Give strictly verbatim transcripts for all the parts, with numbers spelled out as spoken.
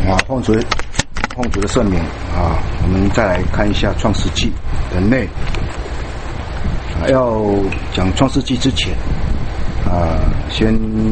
啊，奉主奉主的圣名啊，我们再来看一下创世纪的内容。啊，要讲创世纪之前啊，先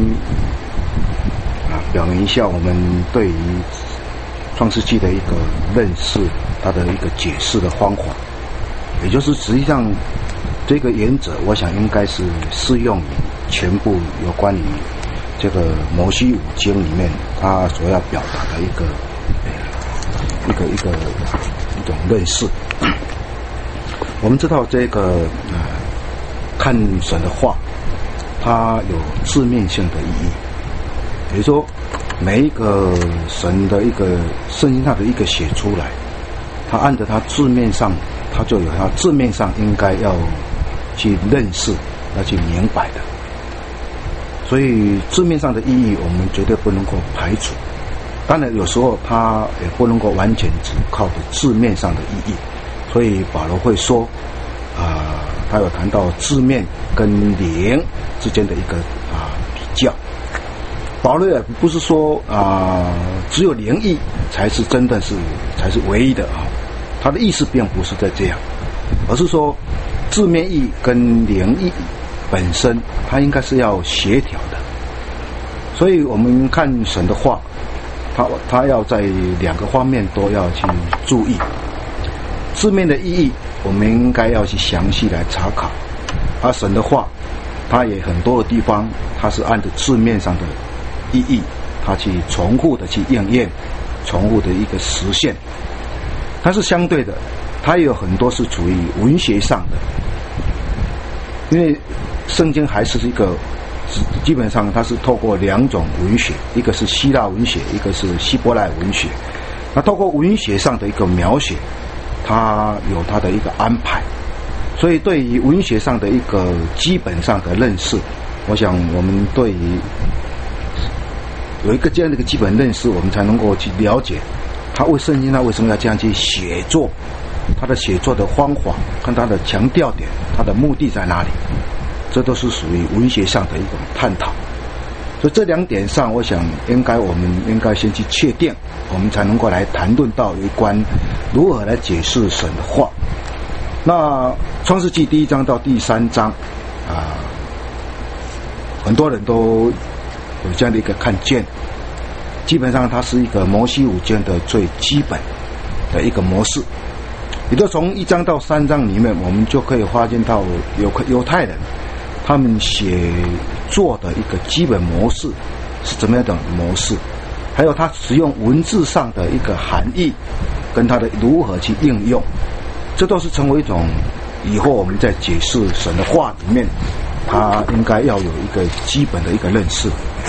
啊表明一下我们对于创世纪的一个认识，它的一个解释的方法，也就是实际上这个原则，我想应该是适用于全部有关于这个摩西五经里面它所要表达的一个一个一个一种认识。我们知道这个呃看神的话，它有字面性的意义，比如说每一个神的一个圣经上的一个写出来，它按照它字面上，它就有它字面上应该要去认识、要去明白的。所以字面上的意义我们绝对不能够排除，当然有时候它也不能够完全只靠着字面上的意义。所以保罗会说啊、呃，他有谈到字面跟灵之间的一个啊、呃、比较。保罗也不是说啊、呃、只有灵意才是真的是才是唯一的啊，他的意思并不是在这样，而是说字面意跟灵意本身它应该是要协调的。所以我们看神的话，他他要在两个方面都要去注意。字面的意义我们应该要去详细来查考，而神的话它也很多的地方它是按照字面上的意义，它去重复的去应验，重复的一个实现。它是相对的，它也有很多是处于文学上的，因为圣经还是一个基本上它是透过两种文学，一个是希腊文学，一个是希伯来文学。那透过文学上的一个描写，它有它的一个安排，所以对于文学上的一个基本上的认识，我想我们对于有一个这样的一个基本认识，我们才能够去了解他为圣经他为什么要这样去写作，他的写作的方法跟他的强调点，他的目的在哪里，这都是属于文学上的一种探讨。所以这两点上我想应该我们应该先去确定，我们才能够来谈论到有关如何来解释神的话。那创世纪第一章到第三章啊，很多人都有这样的一个看见，基本上它是一个摩西五经的最基本的一个模式。也就从一章到三章里面，我们就可以发现到有犹太人他们写作的一个基本模式是怎么样的模式，还有他使用文字上的一个含义跟他的如何去应用，这都是成为一种以后我们在解释神的话里面他应该要有一个基本的一个认识。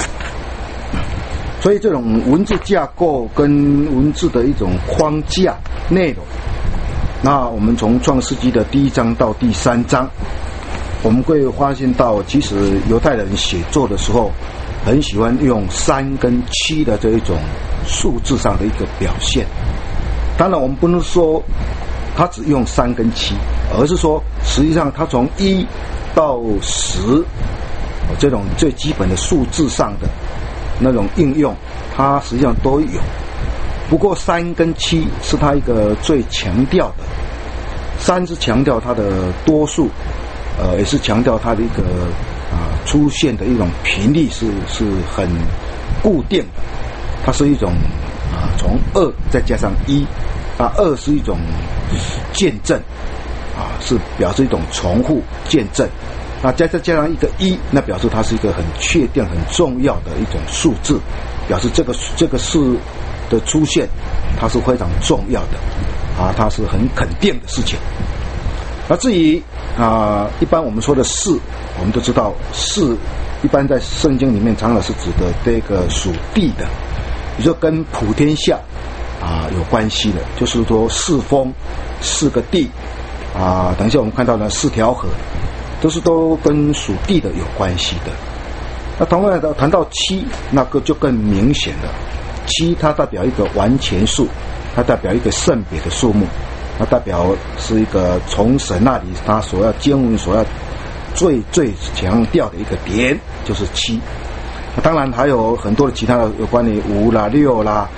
所以这种文字架构跟文字的一种框架内容，那我们从创世纪的第一章到第三章，我们会发现到其实犹太人写作的时候很喜欢用三跟七的这一种数字上的一个表现。当然我们不能说他只用三跟七，而是说实际上他从一到十这种最基本的数字上的那种应用它实际上都有，不过三跟七是它一个最强调的。三是强调它的多数，呃，也是强调它的一个啊、呃、出现的一种频率是是很固定的，它是一种啊从二再加上一，啊二是一种见证，啊是表示一种重复见证。那再再加上一个一，那表示它是一个很确定、很重要的一种数字，表示这个这个事的出现，它是非常重要的，啊，它是很肯定的事情。那至于啊，一般我们说的事，我们都知道事，一般在圣经里面常常是指的这个属地的，也就跟普天下啊有关系的，就是说四风、四个地啊，等一下我们看到的四条河。都是都跟属地的有关系的。那同样的谈到七，那个就更明显了。七它代表一个完全数，它代表一个圣别的数目，它代表是一个从神那里他所要经文所要最最强调的一个点，就是七。那当然还有很多的其他的有关于五啦、六啦、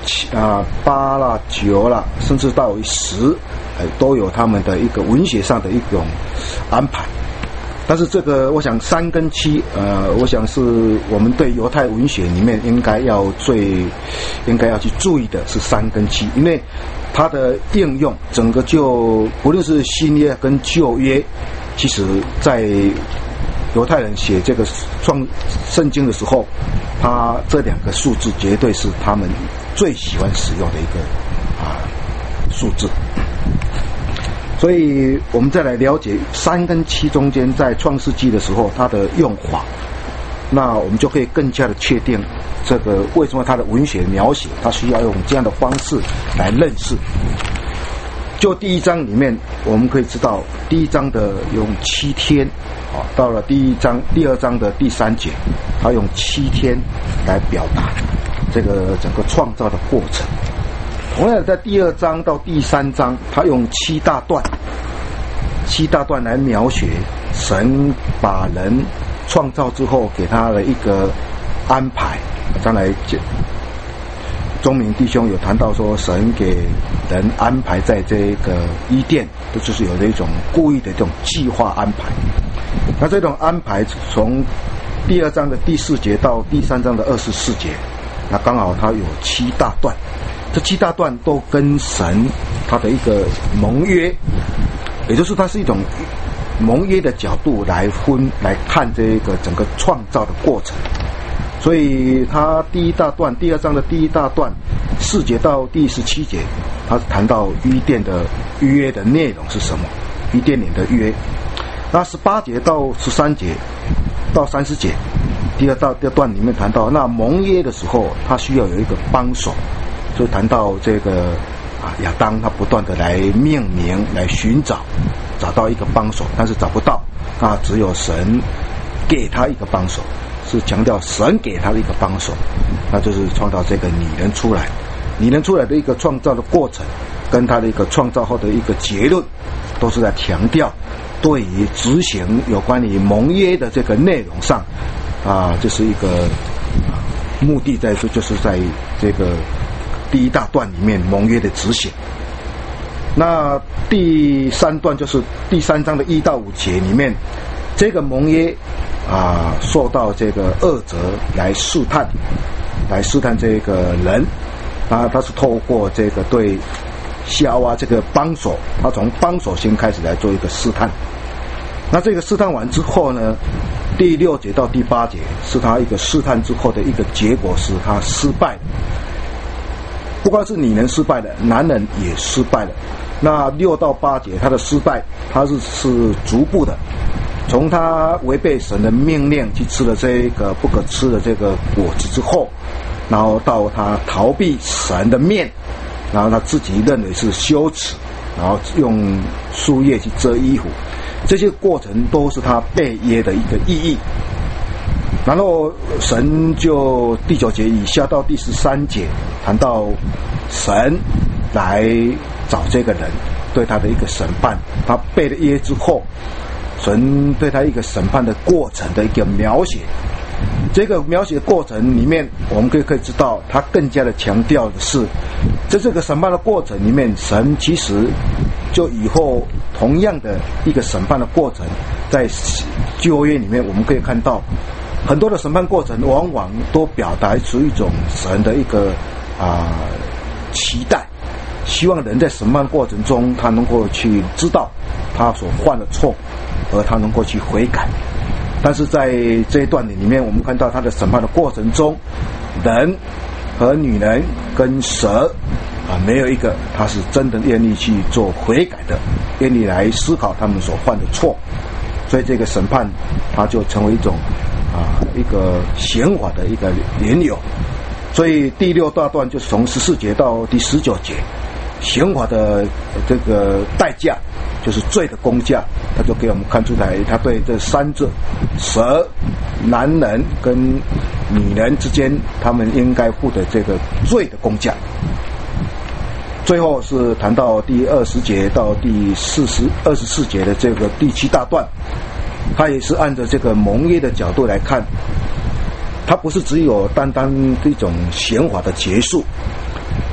七啊八啦九啦，甚至到十，呃，都有他们的一个文学上的一种安排。但是这个，我想三跟七，呃，我想是我们对犹太文学里面应该要最应该要去注意的是三跟七，因为它的应用整个就不论是新约跟旧约，其实在犹太人写这个创圣经的时候，他这两个数字绝对是他们最喜欢使用的一个啊数字。所以我们再来了解三跟七中间在创世纪的时候它的用法，那我们就可以更加的确定这个为什么它的文学描写它需要用这样的方式来认识。就第一章里面我们可以知道，第一章的用七天，啊，到了第一章第二章的第三节，它用七天来表达这个整个创造的过程。同样在第二章到第三章，他用七大段，七大段来描写神把人创造之后给他的一个安排。将来钟明弟兄有谈到说，神给人安排在这个伊甸，这就是有一种故意的这种计划安排。那这种安排从第二章的第四节到第三章的二十四节，那刚好它有七大段。这七大段都跟神他的一个盟约，也就是它是一种盟约的角度来分来看这个整个创造的过程。所以它第一大段，第二章的第一大段四节到第十七节，它谈到伊甸的约的内容是什么，伊甸园的约。那十八节到十三节到三十节，第二大第二段里面谈到，那盟约的时候，它需要有一个帮手。就谈到这个啊，亚当他不断的来命名，来寻找，找到一个帮手，但是找不到，那只有神给他一个帮手，是强调神给他的一个帮手，那就是创造这个女人出来。女人出来的一个创造的过程，跟他的一个创造后的一个结论，都是在强调对于执行有关于盟约的这个内容上啊，这是一个目的在这，就是在这个第一大段里面盟约的执行。那第三段就是第三章的一到五节里面，这个盟约啊受到这个恶者来试探，来试探这个人啊，他是透过这个对夏娃这个帮手，他从帮手先开始来做一个试探。那这个试探完之后呢，第六节到第八节是他一个试探之后的一个结果，是他失败了。不光是女人失败了，男人也失败了。那六到八节他的失败，他是是逐步的，从他违背神的命令去吃了这个不可吃的这个果子之后，然后到他逃避神的面，然后他自己认为是羞耻，然后用树叶去遮衣服，这些过程都是他背约的一个意义。然后神就第九节以下到第十三节谈到神来找这个人，对他的一个审判，他背了约之后，神对他一个审判的过程的一个描写。这个描写的过程里面，我们可以可以知道，他更加的强调的是，在这个审判的过程里面，神其实就以后同样的一个审判的过程，在旧约里面我们可以看到很多的审判过程往往都表达出一种神的一个啊、呃、期待，希望人在审判过程中他能够去知道他所犯的错，而他能够去悔改。但是在这一段里面，我们看到他的审判的过程中，人和女人跟蛇啊，没有一个他是真的愿意去做悔改的，愿意来思考他们所犯的错，所以这个审判它就成为一种啊一个刑法的一个缘由。所以第六大段就是从十四节到第十九节，刑法的这个代价就是罪的公价，他就给我们看出来，他对这三者蛇、男人跟女人之间，他们应该付的这个罪的公价。最后是谈到第二十节到第四十二十四节的这个第七大段，他也是按照这个盟约的角度来看，它不是只有单单这种刑法的结束，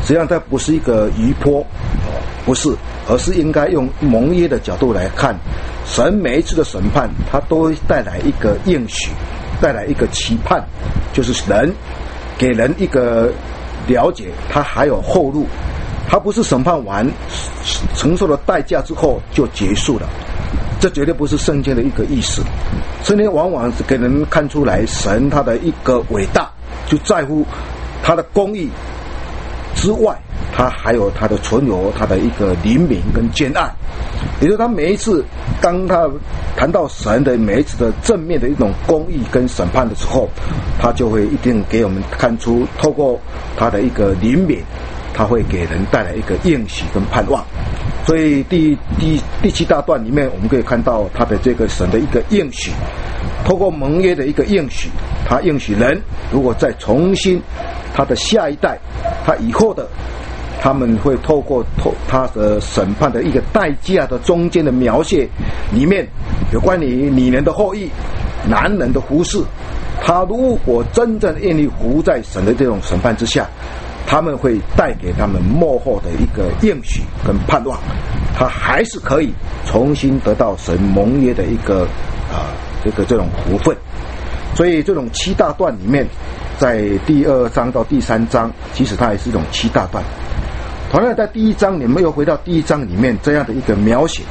实际上它不是一个余波，不是，而是应该用盟约的角度来看，神每一次的审判，它都会带来一个应许，带来一个期盼，就是人给人一个了解，他还有后路，他不是审判完承受了代价之后就结束了，这绝对不是圣经的一个意思。圣经往往是给人看出来神他的一个伟大，就在乎他的公义之外，他还有他的存留，他的一个怜悯跟坚爱。也就是他每一次当他谈到神的每一次的正面的一种公义跟审判的时候，他就会一定给我们看出，透过他的一个怜悯，他会给人带来一个应许跟盼望。所以第第第七大段里面，我们可以看到他的这个神的一个应许，透过盟约的一个应许，他应许人如果再重新他的下一代，他以后的他们会透过透他的审判的一个代价的中间的描写里面，有关于女人的后裔、男人的服侍，他如果真正愿意服在神的这种审判之下，他们会带给他们末后的一个应许跟盼望，他还是可以重新得到神盟约的一个啊、呃、这个这种福分。所以这种七大段里面，在第二章到第三章，其实它也是一种七大段。同样在第一章，你们又回到第一章里面这样的一个描写，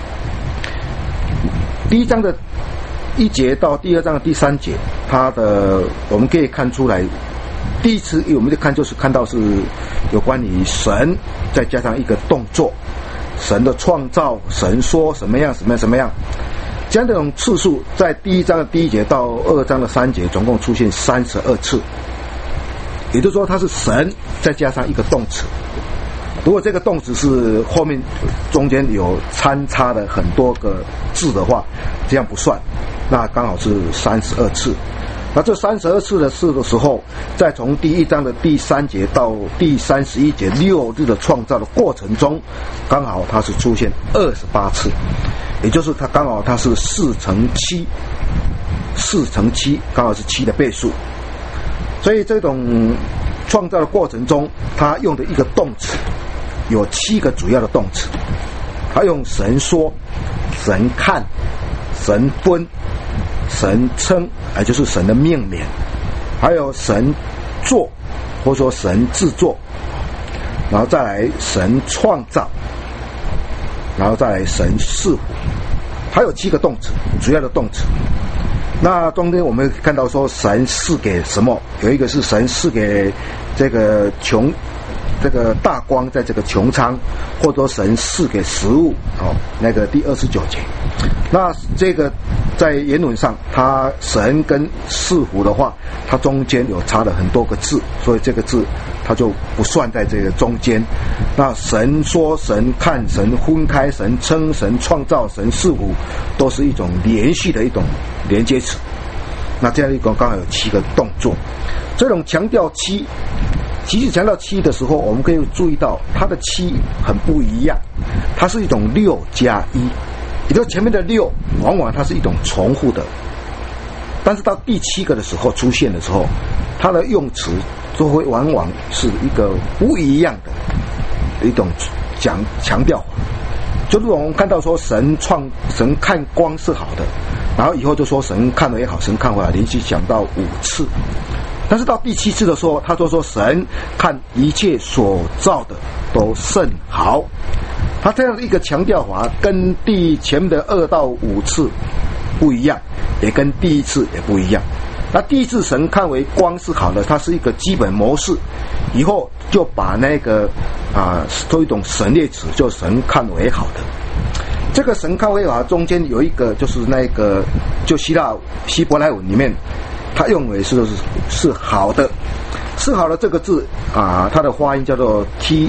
第一章的一节到第二章的第三节，它的我们可以看出来，第一次我们就看就是看到是有关于神，再加上一个动作，神的创造，神说什么样什么样什么样，这样的种次数，在第一章的第一节到二章的三节，总共出现三十二次，也就是说它是神再加上一个动词。如果这个动词是后面中间有参差的很多个字的话，这样不算，那刚好是三十二次。那这三十二次的事的时候，再从第一章的第三节到第三十一节六日的创造的过程中，刚好它是出现二十八次，也就是它刚好它是四乘七，四乘七刚好是七的倍数。所以这种创造的过程中，它用的一个动词有七个主要的动词，它用神说、神看、神分、神称，也就是神的命免，还有神做，或者说神制作，然后再来神创造，然后再来神赐福，还有七个动词，主要的动词。那中间我们看到说神赐给什么，有一个是神赐给这个穷这个大光在这个穹苍，或者说神赐给食物，哦，那个第二十九节。那这个在原文上，它神跟赐福的话，它中间有差了很多个字，所以这个字它就不算在这个中间。那神说、神看、神分开、神称、神创造、神赐福，都是一种连续的一种连接词。那这样一个刚好有七个动作，这种强调七，其实强调七的时候，我们可以注意到它的七很不一样，它是一种六加一，也就是前面的六往往它是一种重复的，但是到第七个的时候出现的时候，它的用词就会往往是一个不一样的一种讲强调。就是我们看到说神创神看光是好的，然后以后就说神看为好，神看为好，连续讲到五次。但是到第七次的时候，他就说神看一切所造的都甚好。他这样的一个强调法，跟第前面的二到五次不一样，也跟第一次也不一样。那第一次神看为光是好的，它是一个基本模式，以后就把那个啊做一种省略词，就神看为好的。这个神看为好中间有一个就是那个就希腊希伯来文里面，它用为是是是好的，是好的这个字啊，它的发音叫做 T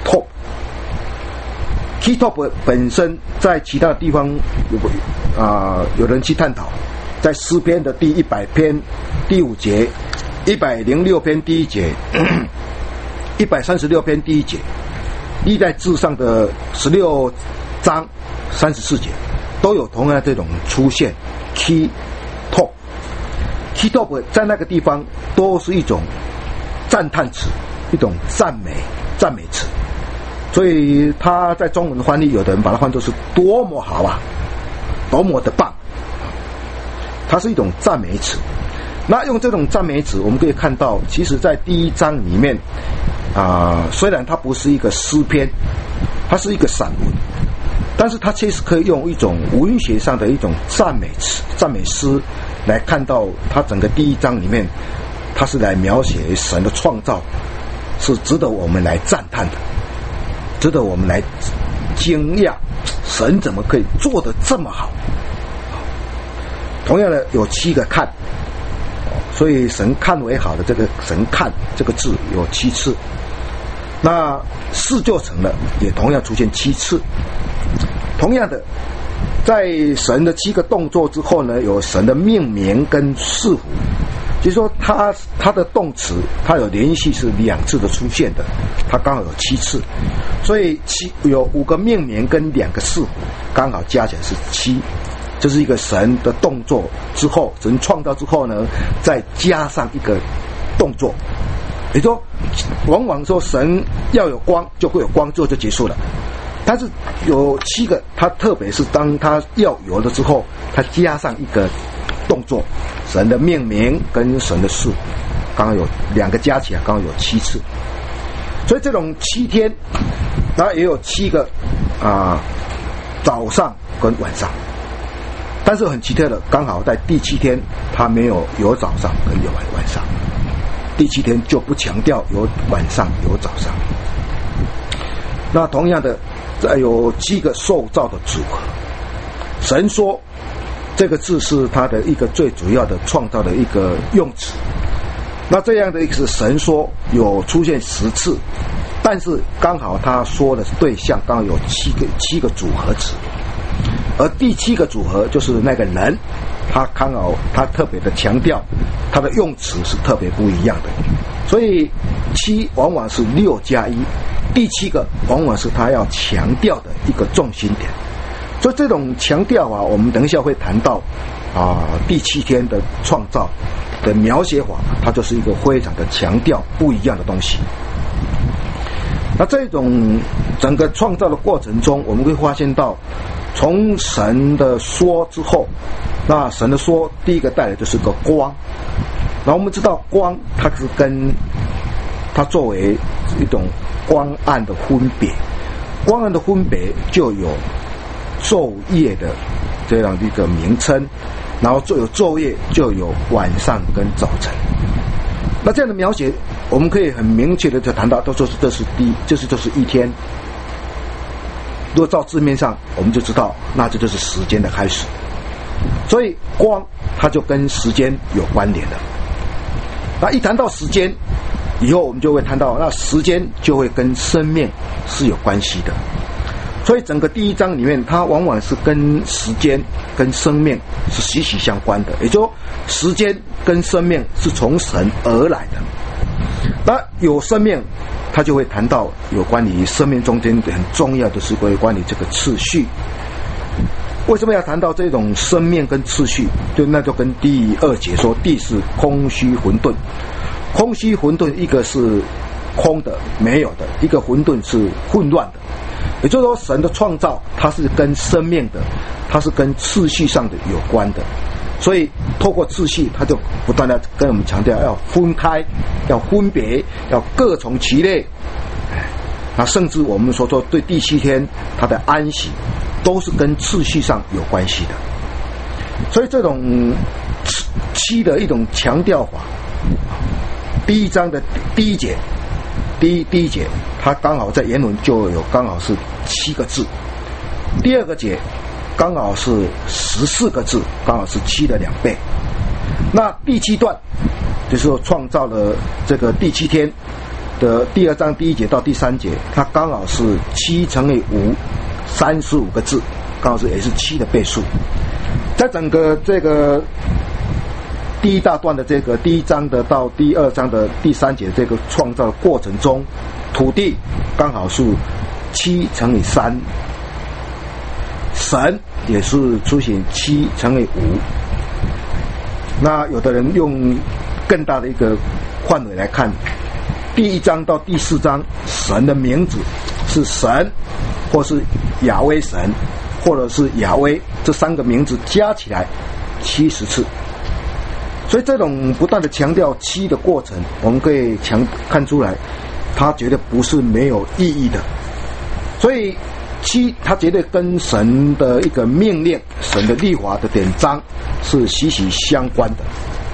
top。T top 本身在其他地方有啊有人去探讨。在诗篇的第一百篇第五节，一百零六篇第一节，一百三十六篇第一节，历代志上的十六章三十四节，都有同样这种出现。Key top Key top 在那个地方都是一种赞叹词，一种赞美， 赞美词，所以他在中文翻译，有的人把它翻作是多么好啊，多么的棒，它是一种赞美词。那用这种赞美词，我们可以看到，其实在第一章里面啊、呃，虽然它不是一个诗篇，它是一个散文，但是它确实可以用一种文学上的一种赞美词、赞美诗来看到它整个第一章里面，它是来描写神的创造，是值得我们来赞叹的，值得我们来惊讶，神怎么可以做得这么好？同样的，有七个看。所以神看为好的这个神看这个字有七次，那事就成了也同样出现七次。同样的，在神的七个动作之后呢，有神的命名跟赐福，就是说它它的动词它有连续是两次的出现的，它刚好有七次，所以七有五个命名跟两个赐福，刚好加起来是七。这是一个神的动作之后，神创造之后呢，再加上一个动作，也就是说，往往说神要有光就会有光，之后就结束了。但是有七个，它特别是当它要有了之后，它加上一个动作，神的命名跟神的事，刚刚有两个加起来，刚刚有七次。所以这种七天，那也有七个啊、呃、早上跟晚上。但是很奇特的，刚好在第七天，它没有有早上跟有晚上，第七天就不强调有晚上有早上。那同样的，再有七个受造的组合。神说这个字是它的一个最主要的创造的一个用词。那这样的一个神说有出现十次，但是刚好他说的对象刚好有七个七个组合词。而第七个组合就是那个人，他刚好他特别的强调，他的用词是特别不一样的，所以七往往是六加一，第七个往往是他要强调的一个重心点。所以这种强调啊，我们等一下会谈到啊，第七天的创造的描写法，它就是一个非常的强调不一样的东西。那这种整个创造的过程中，我们会发现到，从神的说之后，那神的说第一个带来就是个光。然后我们知道光它是跟它作为一种光暗的分别，光暗的分别就有昼夜的这样的一个名称，然后就有昼夜就有晚上跟早晨。那这样的描写，我们可以很明确的就谈到，都说是这是第，就是这是一天。如果照字面上，我们就知道，那这就是时间的开始。所以光它就跟时间有关联的。那一谈到时间以后，我们就会谈到，那时间就会跟生命是有关系的。所以整个第一章里面，它往往是跟时间跟生命是息息相关的，也就是时间跟生命是从神而来的。那有生命，他就会谈到有关于生命中间很重要的是关于这个次序。为什么要谈到这种生命跟次序？就那就跟第二节说，地是空虚混沌，空虚混沌，一个是空的没有的，一个混沌是混乱的。也就是说，神的创造它是跟生命的，它是跟次序上的有关的。所以透过次序，它就不断的跟我们强调要分开，要分别，要各从其类。那甚至我们说说对第七天它的安息，都是跟次序上有关系的。所以这种七的一种强调法，第一章的第一节，第一第一节，它刚好在原文就有刚好是七个字。第二个节刚好是十四个字，刚好是七的两倍。那第七段就是说创造了这个第七天的第二章第一节到第三节，它刚好是七乘以五，三十五个字，刚好是也是七的倍数。在整个这个第一大段的这个第一章的到第二章的第三节这个创造的过程中，土地刚好是七乘以三，神也是出现七乘以五。那有的人用更大的一个范围来看，第一章到第四章， 神的名字是神，或是亚威神，或者是亚威，这三个名字加起来七十次。所以这种不断的强调七的过程，我们可以强看出来，它绝对不是没有意义的。所以七，它绝对跟神的一个命令、神的律法的典章是息息相关的。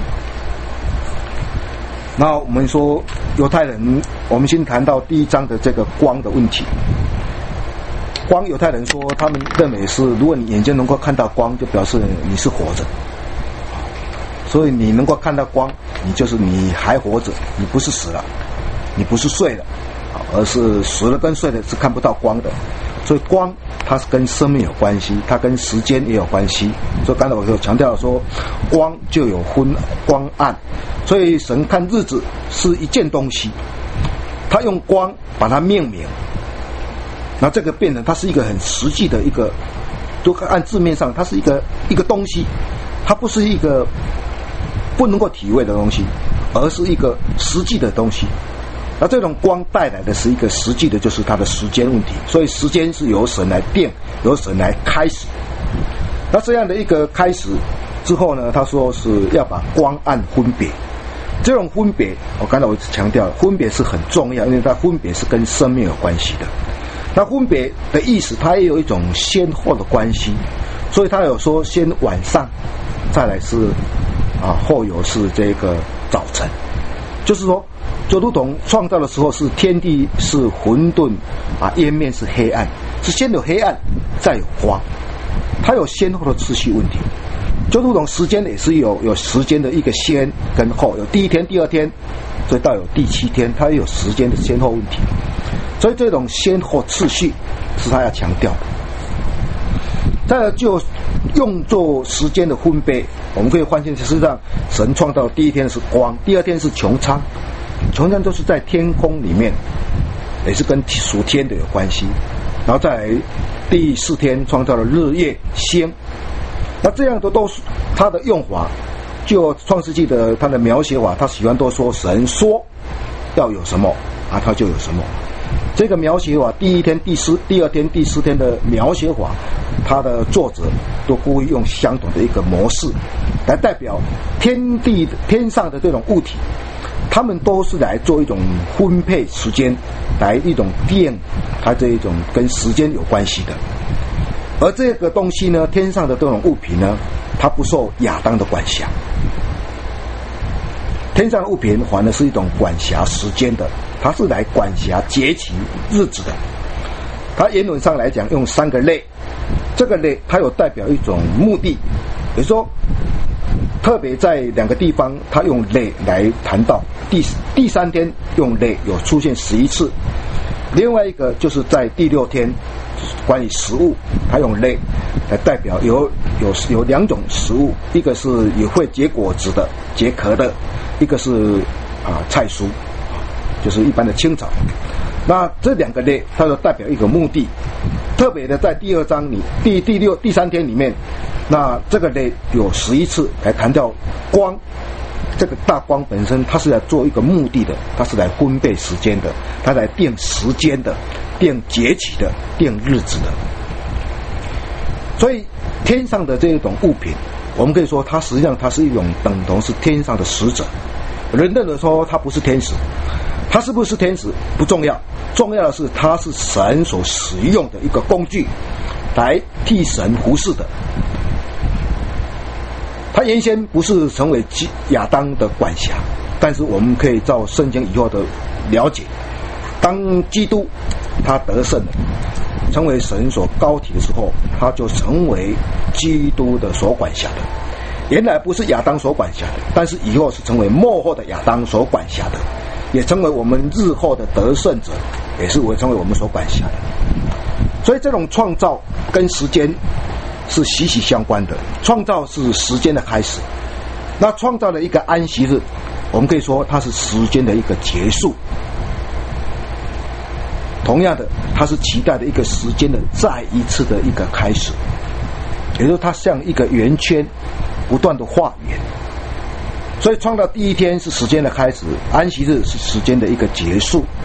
那我们说犹太人，我们先谈到第一章的这个光的问题。光，犹太人说他们认为是，如果你眼睛能够看到光，就表示你是活着。所以你能够看到光，你就是你还活着，你不是死了，你不是睡了，而是死了跟睡了是看不到光的。所以光它是跟生命有关系，它跟时间也有关系。所以刚才我就强调说，光就有昏光暗，所以神看日子是一件东西，他用光把它命名，那这个变成它是一个很实际的一个，就按字面上它是一个一个东西，它不是一个不能够体会的东西，而是一个实际的东西。那这种光带来的是一个实际的，就是它的时间问题。所以时间是由神来定，由神来开始。那这样的一个开始之后呢，他说是要把光暗分别。这种分别，我刚才我强调，分别是很重要，因为它分别是跟生命有关系的。那分别的意思，它也有一种先后的关系，所以他有说先晚上，再来是啊后有是这个早晨，就是说。就如同创造的时候是天地是混沌啊，渊面是黑暗，是先有黑暗再有光，它有先后的次序问题。就如同时间也是有有时间的一个先跟后，有第一天第二天，所以到有第七天，它也有时间的先后问题。所以这种先后次序是他要强调的。再来就用作时间的分别，我们可以发现事实上神创造第一天是光，第二天是穹苍，穹苍都是在天空里面，也是跟属天的有关系。然后再来第四天创造了日月星，那这样的都是它的用法。就创世纪的它的描写法，他喜欢都说神说要有什么啊，它就有什么。这个描写法，第一天、第四、第二天、第四天的描写法，他的作者都故意用相同的一个模式来代表天地天上的这种物体，他们都是来做一种分配时间，来一种定它这一种跟时间有关系的。而这个东西呢，天上的这种物品呢，它不受亚当的管辖。天上的物品反而是一种管辖时间的，它是来管辖节气日子的。它原文上来讲用三个类，这个类它有代表一种目的，也就是说特别在两个地方它用类来谈到，第第三天用类有出现十一次，另外一个就是在第六天关于食物，它用类来代表有有有两种食物，一个是也会结果子的结壳的，一个是啊菜蔬，就是一般的青草。那这两个类它就代表一个目的，特别的在第二章里第第六第三天里面，那这个类有十一次来谈到光，这个大光本身它是来做一个目的的，它是来分配时间的，它来定时间的，定节气的，定日子的。所以天上的这种物品，我们可以说它实际上它是一种等同是天上的使者。人认为说它不是天使，它是不是天使不重要，重要的是它是神所使用的一个工具，来替神服侍的。他原先不是成为亚当的管辖，但是我们可以照圣经以后的了解，当基督他得胜了，成为神所高体的时候，他就成为基督的所管辖的。原来不是亚当所管辖的，但是以后是成为末后的亚当所管辖的，也成为我们日后的得胜者，也是会成为我们所管辖的。所以这种创造跟时间是息息相关的，创造是时间的开始，那创造了一个安息日，我们可以说它是时间的一个结束。同样的，它是期待的一个时间的再一次的一个开始，也就是它像一个圆圈不断的画圆。所以创造第一天是时间的开始，安息日是时间的一个结束。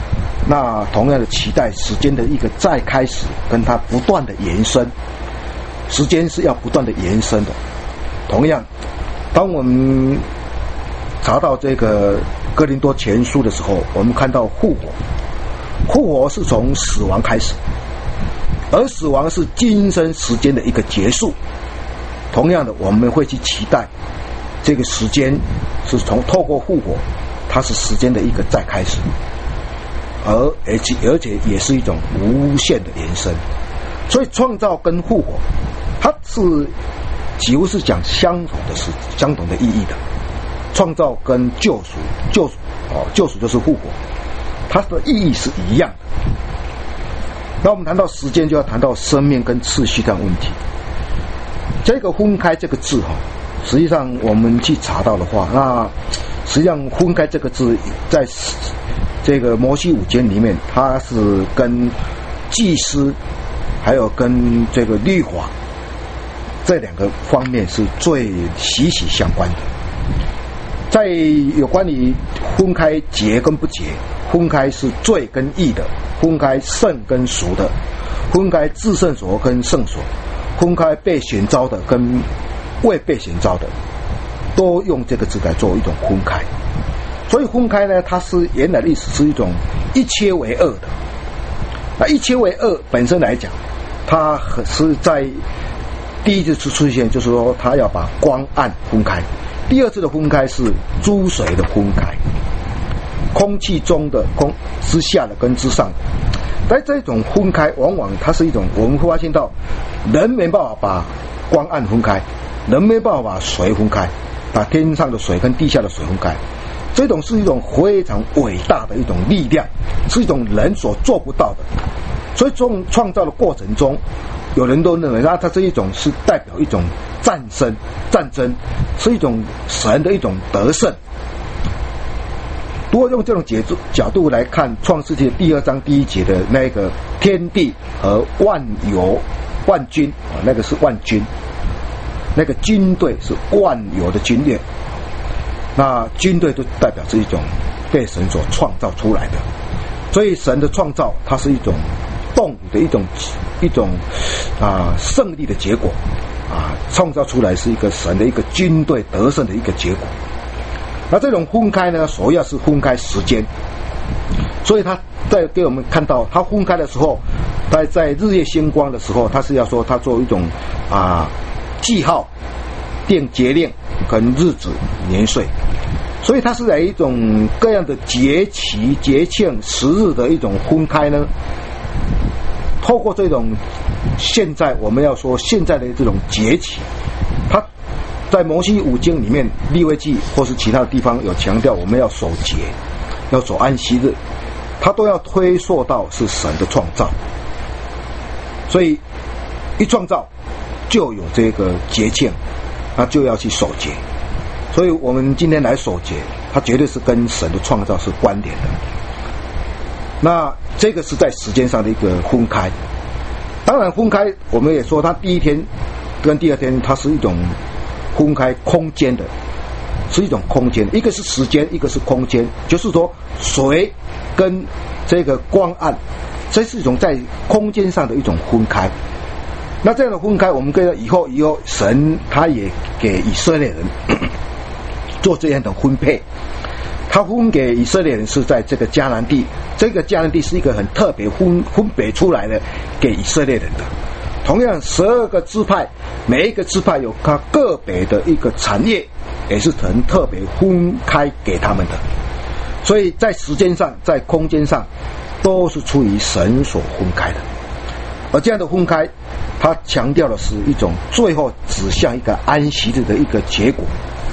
那同样的期待时间的一个再开始，跟它不断的延伸，时间是要不断的延伸的。同样，当我们查到这个哥林多前书的时候，我们看到复活，复活是从死亡开始，而死亡是今生时间的一个结束。同样的，我们会去期待这个时间是从透过复活，它是时间的一个再开始，而而且而且也是一种无限的延伸。所以创造跟复活，它是几乎是讲相同的事，相同的意义的。创造跟救赎，救赎哦，救赎就是复活，它的意义是一样的。那我们谈到时间，就要谈到生命跟次序的问题。这个分开这个字哈，实际上我们去查到的话，那实际上分开这个字在这个摩西五经里面，它是跟祭司还有跟这个律法这两个方面是最息息相关的。在有关于分开洁跟不洁，分开是罪跟义的，分开圣跟俗的，分开至圣所跟圣所，分开被选召的跟未被选召的，都用这个字来做一种分开。所以分开呢，它是原来的意思是一种一切为二的。那一切为二本身来讲，它是在第一次出现，就是说它要把光暗分开。第二次的分开是诸水的分开，空气中的空之下的跟之上的。但这种分开往往它是一种，我们会发现到人没办法把光暗分开，人没办法把水分开，把天上的水跟地下的水分开。这种是一种非常伟大的一种力量，是一种人所做不到的。所以从创造的过程中，有人都认为它它这一种是代表一种战争，战争是一种神的一种得胜。如果用这种解角度来看创世纪第二章第一节的那个天地和万有万军啊，那个是万军，那个军队是万有的军队，那军队就代表是一种被神所创造出来的。所以神的创造它是一种动的一种一种啊胜利的结果啊，创造出来是一个神的一个军队得胜的一个结果。那这种分开呢，首要是分开时间，所以他在给我们看到，他分开的时候，在在日夜星光的时候，他是要说他做一种啊记号、定节令跟日子年岁，所以它是在一种各样的节期、节庆、时日的一种分开呢。透过这种现在我们要说现在的这种节期，它在摩西五经里面，利未记或是其他的地方有强调我们要守节，要守安息日，它都要推溯到是神的创造。所以一创造就有这个节庆，那就要去守节。所以我们今天来守节，它绝对是跟神的创造是关联的。那这个是在时间上的一个分开。当然分开我们也说它第一天跟第二天它是一种分开空间的，是一种空间，一个是时间，一个是空间，就是说水跟这个光暗，这是一种在空间上的一种分开。那这样的分开，我们跟以后以后神他也给以色列人做这样的分配。他分给以色列人是在这个迦南地，这个迦南地是一个很特别分分别出来的给以色列人的。同样十二个支派，每一个支派有它个别的一个产业，也是很特别分开给他们的。所以在时间上在空间上都是出于神所分开的。而这样的分开，它强调的是一种最后指向一个安息日的一个结果。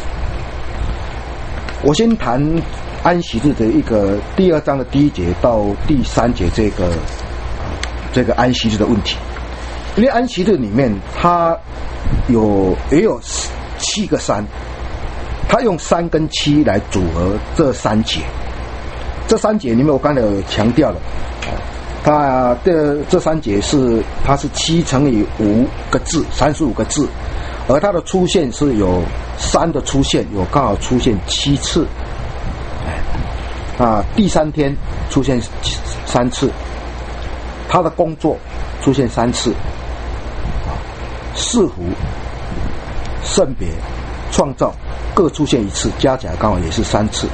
我先谈安息日的一个第二章的第一节到第三节这个这个安息日的问题。因为安息日里面它有也有七个山，它用三跟七来组合这三节。这三节里面我刚才有强调了，它的这三节是它是七乘以五个字，三十五个字，而它的出现是有三的出现，有刚好出现七次。 啊，第三天出现三次，他的工作出现三次，四福、圣别、创造各出现一次，加起来刚好也是三次。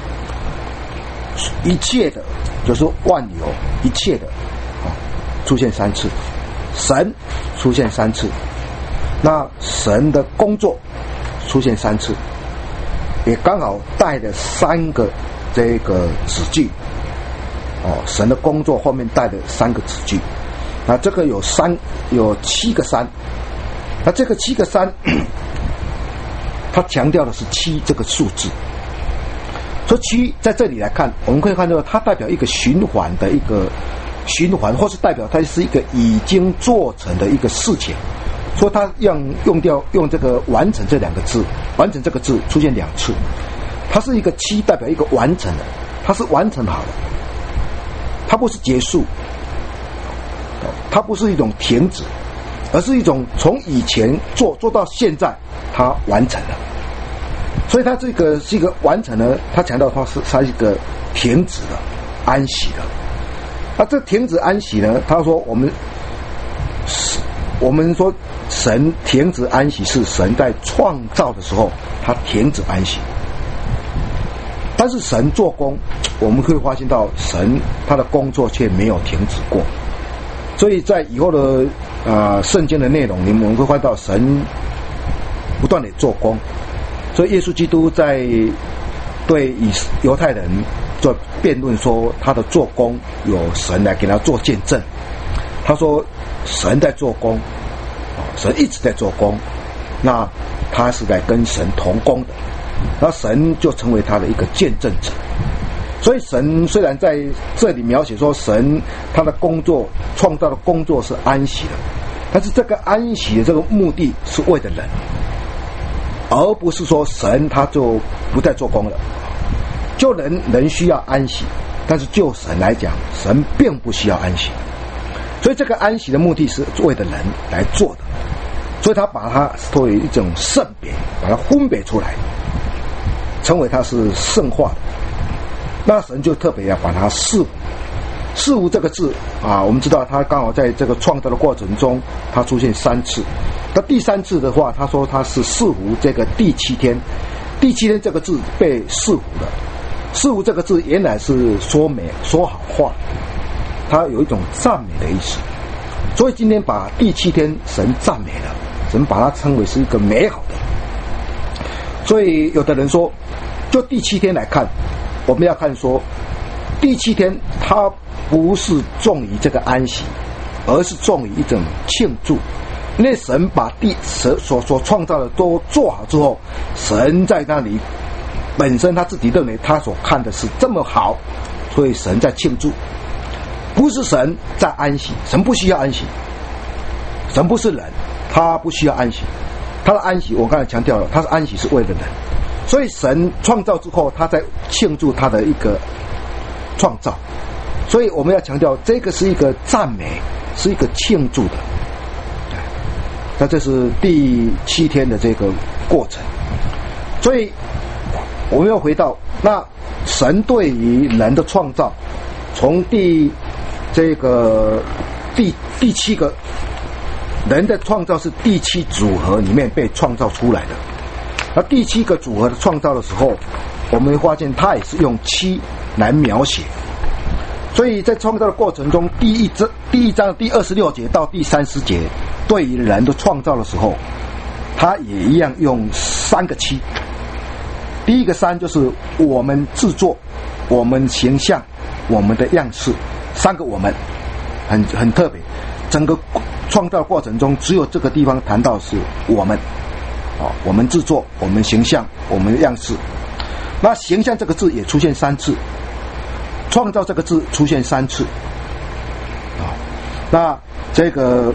一切的，就是万有一切的啊，出现三次，神出现三次，那神的工作出现三次，也刚好带了三个这个子句哦，神的工作后面带了三个子句，那这个有三有七个三，那这个七个三，它强调的是七这个数字。所以七在这里来看，我们可以看到它代表一个循环的一个循环，或是代表它是一个已经做成的一个事情。所以它用用掉用这个完成这两个字，完成这个字出现两次，它是一个七代表一个完成的，它是完成好的，它不是结束，它不是一种停止，而是一种从以前做做到现在它完成了。所以它这个是一个完成呢，它强调它是它是一个停止的、安息的。那这停止安息呢？他说我们我们说神停止安息是神在创造的时候他停止安息，但是神做工，我们可以发现到神他的工作却没有停止过。所以在以后的啊、呃、圣经的内容里面，我们会看到神不断的做工。所以耶稣基督在对以犹太人做辩论说，他的做工有神来给他做见证。他说神在做工，神一直在做工，那他是在跟神同工的，那神就成为他的一个见证者。所以神虽然在这里描写说神他的工作创造的工作是安息的，但是这个安息的这个目的是为了人，而不是说神他就不再做工了。就人人需要安息，但是就神来讲，神并不需要安息。所以这个安息的目的是为了人来做的，所以他把它作为一种圣别，把它分别出来，称为它是圣化的。那神就特别要把它四无，四无这个字啊，我们知道它刚好在这个创造的过程中，它出现三次。那第三次的话，他说它是四无这个第七天，第七天这个字被四无了。四无这个字原来是说美说好话，它有一种赞美的意思，所以今天把第七天神赞美了，神把它称为是一个美好的。所以有的人说，就第七天来看，我们要看说第七天它不是重于这个安息，而是重于一种庆祝。因为神把地神所所创造的都做好之后，神在那里本身他自己认为他所看的是这么好，所以神在庆祝，不是神在安息。神不需要安息，神不是人，他不需要安息。他的安息我刚才强调了，他的安息是为了人，所以神创造之后他在庆祝他的一个创造。所以我们要强调这个是一个赞美，是一个庆祝的。那这是第七天的这个过程。所以我们要回到那神对于人的创造，从第这个第第七个人的创造是第七组合里面被创造出来的。那第七个组合的创造的时候，我们会发现它也是用七来描写。所以在创造的过程中，第一章第一章的第二十六节到第三十节，对于人的创造的时候，它也一样用三个七。第一个三就是我们制作，我们形象，我们的样式，三个我们很很特别。整个创造过程中，只有这个地方谈到是我们，哦，我们制作，我们形象，我们的样式。那形象这个字也出现三次，创造这个字出现三次，啊，那这个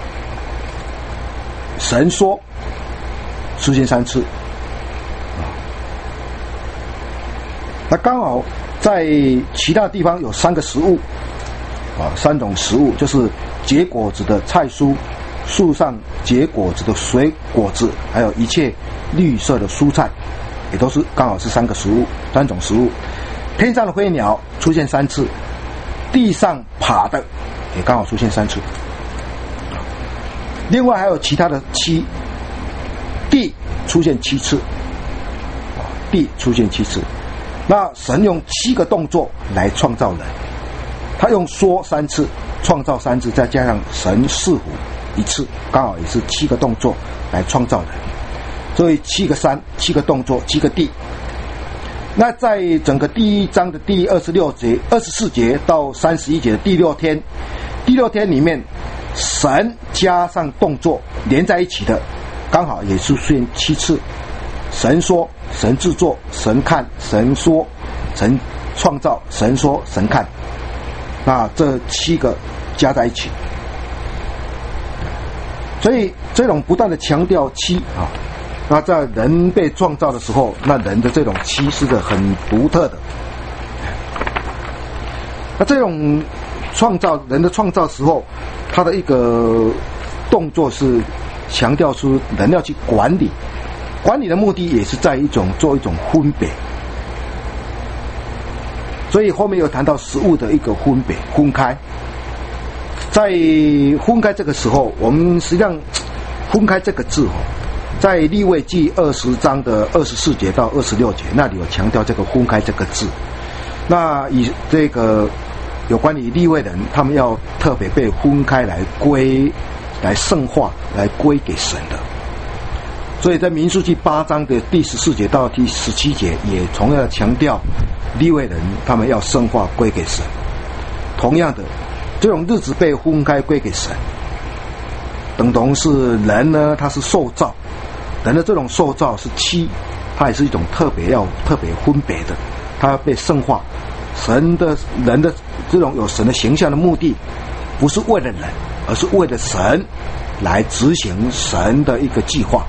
神说出现三次。那刚好在其他地方有三个食物啊，三种食物，就是结果子的菜蔬，树上结果子的水果子，还有一切绿色的蔬菜，也都是刚好是三个食物，三种食物。 天上的飞鸟出现三次，地上爬的也刚好出现三次。另外还有其他的七，地出现七次，地出现七次。那神用七个动作来创造人，他用说三次，创造三次，再加上神赐福一次，刚好也是七个动作来创造人。所以七个山，七个动作，七个地。那在整个第一章的第二十六节、二十四节到三十一节的第六天，第六天里面，神加上动作连在一起的，刚好也是出现七次。神说，神制作，神看，神说，神创造，神说，神看。那这七个加在一起，所以这种不断的强调七啊。那在人被创造的时候，那人的这种七是个很独特的。那这种创造人的创造时候，他的一个动作是强调出人要去管理，管理的目的也是在一种做一种分别。所以后面有谈到食物的一个分别分开，在分开这个时候，我们实际上分开这个字哦。在利未记二十章的二十四节到二十六节，那里有强调这个分开这个字。那以这个有关于利未人，他们要特别被分开来归、来圣化、来归给神的。所以在民数记八章的第十四节到第十七节，也同样强调利未人他们要圣化归给神。同样的，这种日子被分开归给神，等同是人呢，他是受造。人的这种受造是七，它也是一种特别要特别分别的，它要被圣化。神的人的这种有神的形象的目的，不是为了人，而是为了神来执行神的一个计划。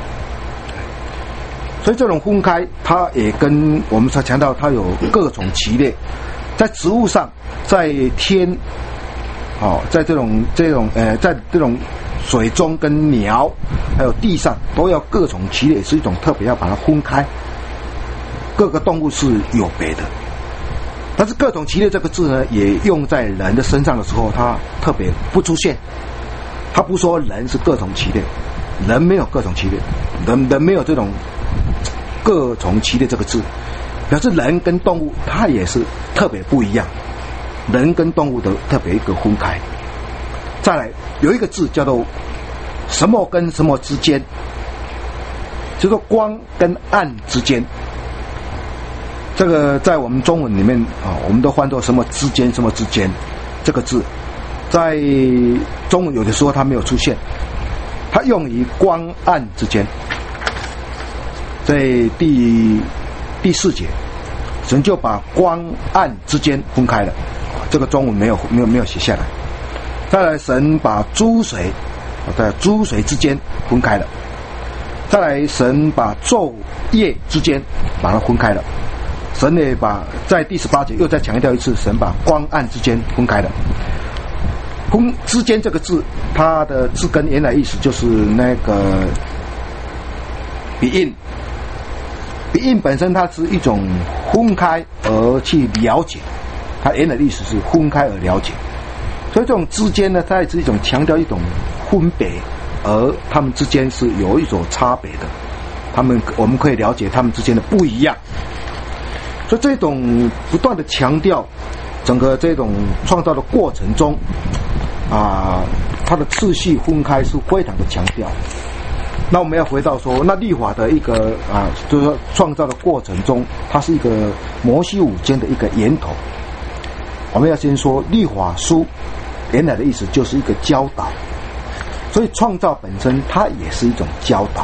所以这种分开，它也跟我们才强调它有各种其列，在植物上，在天，哦，在这种这种呃，在这种。水中跟鸟还有地上都要各种其列，是一种特别要把它分开。各个动物是有别的，但是各种其列这个字呢，也用在人的身上的时候，它特别不出现。他不说人是各种其列，人没有各种其列，人人没有这种各种其列这个字，表示人跟动物它也是特别不一样，人跟动物的特别一个分开。再来有一个字叫做什么跟什么之间，就是光跟暗之间。这个在我们中文里面啊，我们都翻作什么之间什么之间这个字，在中文有的时候它没有出现，它用于光暗之间。在第第四节，神就把光暗之间分开了，这个中文没有没有没有写下来。再来，神把诸水在诸水之间分开了。再来，神把昼夜之间把它分开了。神也把在第十八节又再强调一次，神把光暗之间分开了。分之间这个字，它的字根原来意思就是那个比印，比印本身它是一种分开而去了解，它原来的意思是分开而了解。所以这种之间呢，它也是一种强调一种分别，而他们之间是有一种差别的，他们我们可以了解他们之间的不一样。所以这种不断的强调整个这种创造的过程中啊，它的次序分开是非常的强调。那我们要回到说，那律法的一个啊，就是说创造的过程中，它是一个摩西五经的一个源头。我们要先说律法书原来的意思就是一个教导，所以创造本身它也是一种教导。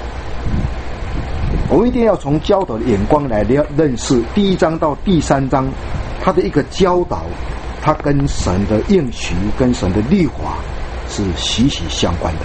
我们一定要从教导的眼光来认识第一章到第三章它的一个教导，它跟神的应许跟神的律法是息息相关的。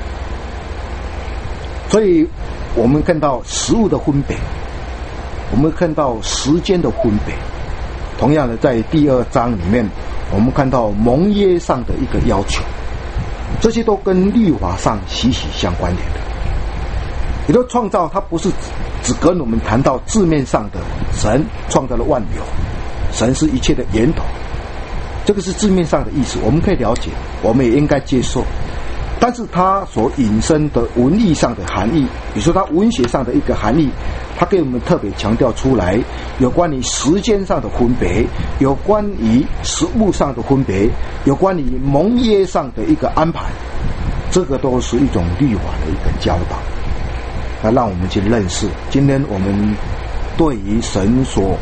所以我们看到食物的分别，我们看到时间的分别。同样的，在第二章里面，我们看到盟约上的一个要求，这些都跟律法上息息相关联的。也就是创造它不是只跟我们谈到字面上的神创造了万有，神是一切的源头，这个是字面上的意思，我们可以了解，我们也应该接受。但是它所引申的文意上的含义，比如说它文学上的一个含义，它给我们特别强调出来，有关于时间上的分别，有关于实物上的分别，有关于盟约上的一个安排，这个都是一种律法的一个教导。那让我们去认识，今天我们对于神所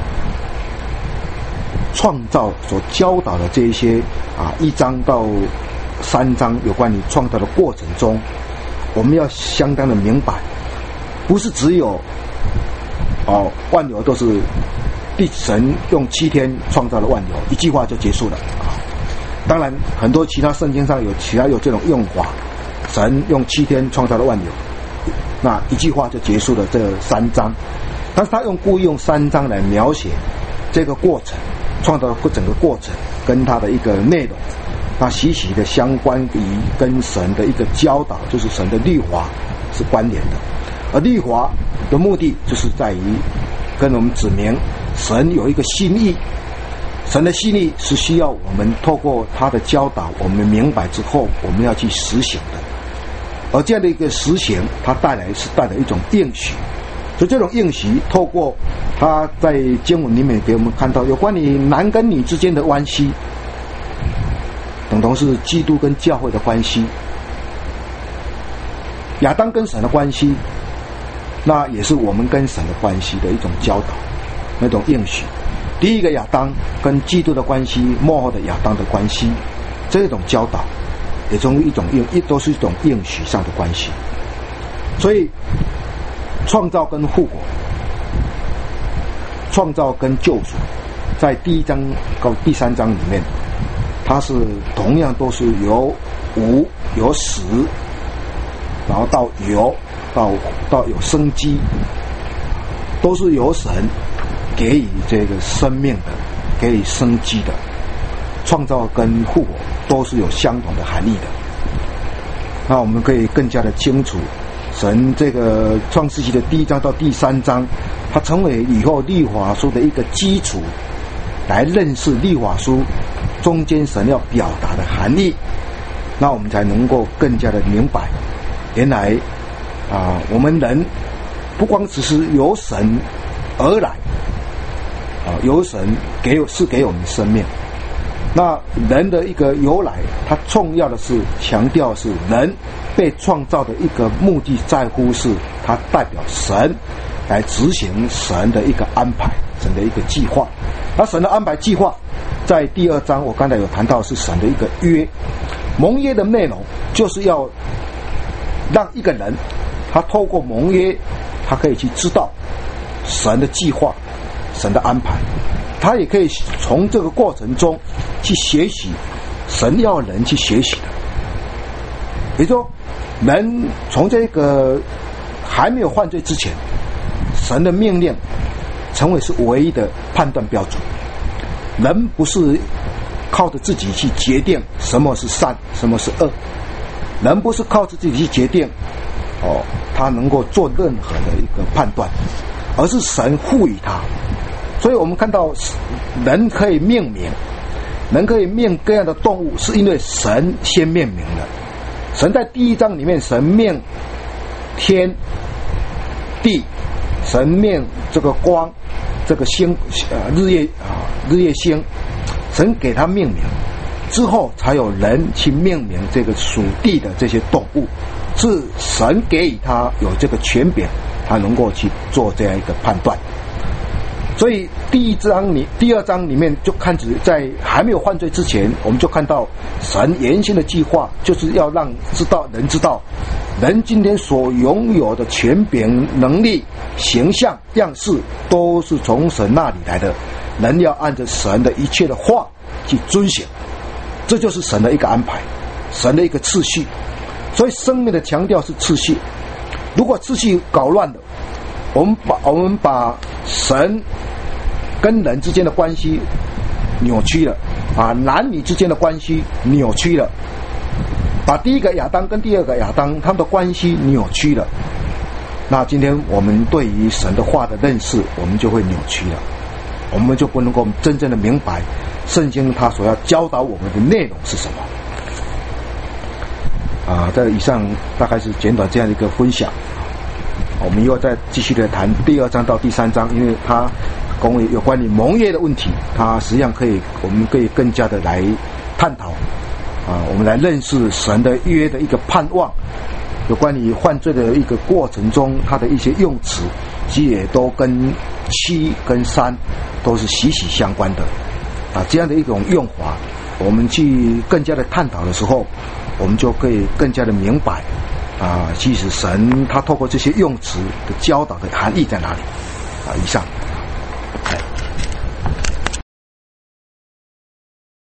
创造、所教导的这一些啊，一章到三章有关于创造的过程中，我们要相当的明白，不是只有哦万有都是地神用七天创造了万有，一句话就结束了啊。当然，很多其他圣经上有其他有这种用法，神用七天创造了万有，那一句话就结束了这三章。但是他用故意用三章来描写这个过程，创造的整个过程跟他的一个内容。那息息的相关于跟神的一个教导，就是神的律法是关联的，而律法的目的就是在于跟我们指明神有一个心意，神的心意是需要我们透过他的教导，我们明白之后，我们要去实行的。而这样的一个实行，它带来是带来一种应许，所以这种应许透过他在经文里面给我们看到有关于男跟女之间的关系，等同是基督跟教会的关系，亚当跟神的关系，那也是我们跟神的关系的一种教导，那种应许。第一个亚当跟基督的关系，末后的亚当的关系，这种教导也从一种应，都是一种应许上的关系。所以创造跟复国，创造跟救赎，在第一章到第三章里面，它是同样都是由无有始，然后到有，到到有生机，都是由神给予这个生命的，给予生机的。创造跟复活都是有相同的含义的。那我们可以更加的清楚，神这个创世纪的第一章到第三章，它成为以后律法书的一个基础，来认识律法书中间神要表达的含义，那我们才能够更加的明白，原来啊，我们人不光只是由神而来，啊，由神给是给我们生命。那人的一个由来，它重要的是强调是人被创造的一个目的，在乎是它代表神来执行神的一个安排，神的一个计划。那神的安排计划在第二章我刚才有谈到，是神的一个约，盟约的内容就是要让一个人他透过盟约，他可以去知道神的计划，神的安排，他也可以从这个过程中去学习神要人去学习的。也就是说，人从这个还没有犯罪之前，神的命令成为是唯一的判断标准。人不是靠着自己去决定什么是善，什么是恶，人不是靠着自己去决定哦，他能够做任何的一个判断，而是神赋予他。所以我们看到人可以命名，人可以命各样的动物，是因为神先命名了。神在第一章里面，神命天地，神命这个光，这个星呃日夜啊日夜星，神给他命名之后，才有人去命名这个属地的这些动物，是神给予他有这个权柄，他能够去做这样一个判断。所以第一章里第二章里面就看着在还没有犯罪之前，我们就看到神原先的计划，就是要让知道人知道人今天所拥有的权柄、能力、形象、样式都是从神那里来的，人要按着神的一切的话去遵行，这就是神的一个安排，神的一个次序。所以生命的强调是次序，如果次序搞乱了，我们把我们把神跟人之间的关系扭曲了，啊，男女之间的关系扭曲了，把第一个亚当跟第二个亚当他们的关系扭曲了， 那今天我们对于神的话的认识，我们就会扭曲了，我们就不能够真正的明白圣经它所要教导我们的内容是什么。啊，在以上大概是简短这样的一个分享。我们又再继续的谈第二章到第三章，因为它关于有关于盟约的问题，它实际上可以我们可以更加的来探讨啊，我们来认识神的约的一个盼望，有关于犯罪的一个过程中它的一些用词，其实也都跟七跟三都是息息相关的啊，这样的一种用法，我们去更加的探讨的时候，我们就可以更加的明白啊，其实神他透过这些用词的教导的含义在哪里啊？以上。